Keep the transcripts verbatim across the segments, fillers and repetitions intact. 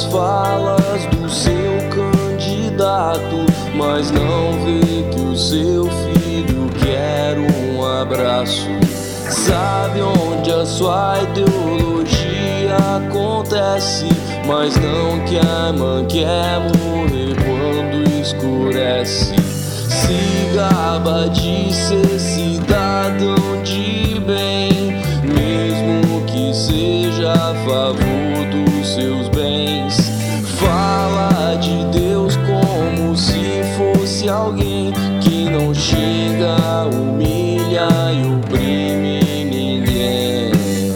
as falas do seu candidato, mas não vê que o seu filho quer um abraço. Sabe onde a sua ideologia acontece, mas não quer, mãe, quer morrer quando escurece. Se gaba de ser cidadão de bem, mesmo que seja a favor dos seus bens. Fala de Deus como se fosse alguém que não xinga, humilha e oprime ninguém.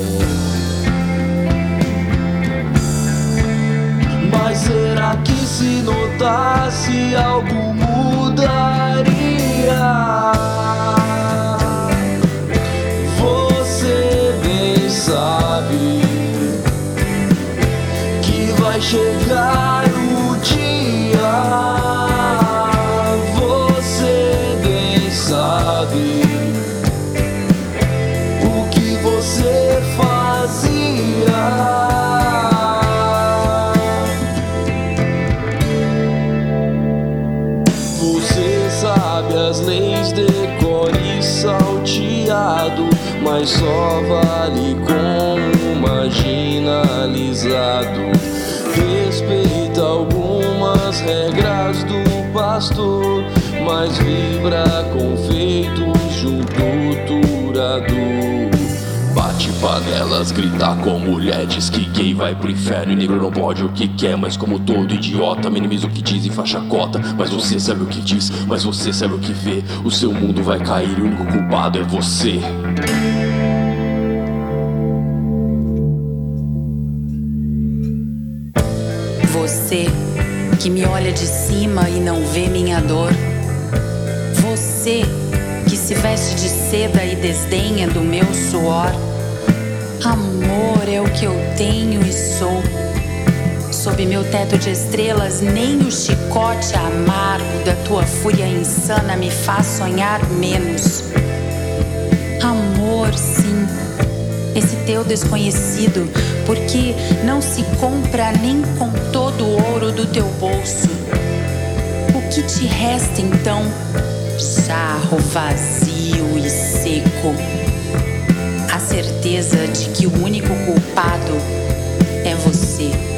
Mas será que se notasse algo mudaria? Você bem sabe que vai chegar o dia. Você bem sabe o que você fazia. Você sabe as leis de cor e salteado, mas só vale como marginalizado. Respeita algumas regras do pastor, mas vibra com feitos de um torturador. Bate panelas, grita com mulher, diz que gay vai pro inferno e negro não pode o que quer. Mas como todo idiota, minimiza o que diz e faz chacota. Mas você sabe o que diz, mas você sabe o que vê. O seu mundo vai cair e o único culpado é você. Você que me olha de cima e não vê minha dor. Você que se veste de seda e desdenha do meu suor. Amor é o que eu tenho e sou. Sob meu teto de estrelas, nem o chicote amargo da tua fúria insana me faz sonhar menos. Amor, sim, esse teu desconhecido, porque não se compra nem com todo o ouro do teu bolso. O que te resta então? Jarro vazio e seco. A certeza de que o único culpado é você.